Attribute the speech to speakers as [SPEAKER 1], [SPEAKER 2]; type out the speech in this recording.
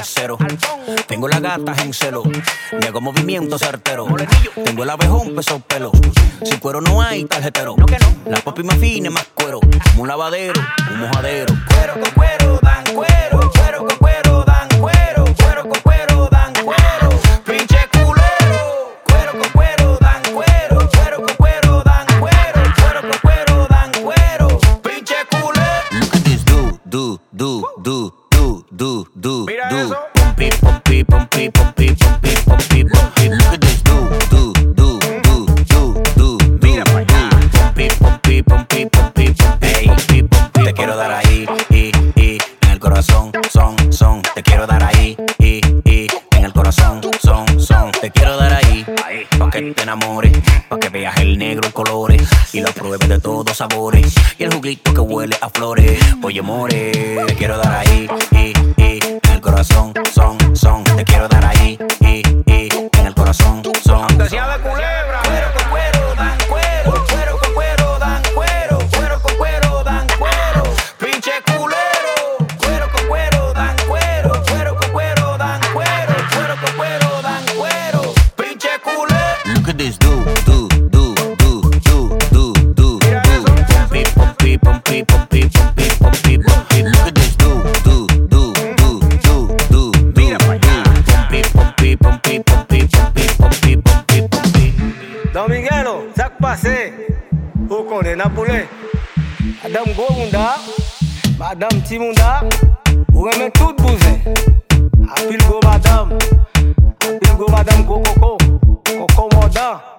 [SPEAKER 1] trasero. Tengo las gatas en celo, le hago movimiento certero. Tengo el abejón, peso pelo. Si cuero no hay, tarjetero. La papi más fina, más cuero. Como un lavadero, un mojadero. Cuero con cuero, dan cuero. Cuero con cuero, dan cuero. Cuero con cuero, dan cuero. Pinche culero. Cuero con cuero, dan cuero. Cuero con cuero, dan cuero. Cuero con cuero, dan cuero. Pinche culero. Look at this do.
[SPEAKER 2] Mira eso.
[SPEAKER 1] Pompi, pompi, pompi, pompi, pompi, pompi, pompi. Look at this do.
[SPEAKER 2] Mira pa' allá.
[SPEAKER 1] Pompi, pompi, pompi, pompi, pompi, pompi. Te quiero dar ahí, en el corazón, son. Te quiero dar ahí, en el corazón, son. Te quiero dar ahí, pa' que te enamores, pa' que veas el negro en colores y lo pruebes de todos sabores y el juguito que huele a flores. Oye, more, te quiero dar ahí, en el corazón, son. Te quiero dar ahí, en el corazón, son.
[SPEAKER 2] Aunque sea de culebra.
[SPEAKER 1] Cuero con cuero, dan cuero. Cuero con cuero, dan cuero. Cuero con cuero, dan cuero. Pinche culero. Cuero con cuero, dan cuero. Cuero con cuero, dan cuero. Cuero con cuero, dan cuero. Pinche culero. Look at this do.
[SPEAKER 2] Mira eso.
[SPEAKER 1] Pompi, pompi, pompi, pompi, pompi, pompi. Look at this do.
[SPEAKER 2] Mira pa' allá.
[SPEAKER 1] Pompi, pompi, pompi, pompi, pompi, pompi, pompi.
[SPEAKER 2] Dominguero, sak pase. Uko ne napule. Adam go munda. Madame ti munda. Ou remen tout bouze. Apil go madame. Apil go madame go coco. Coco modan.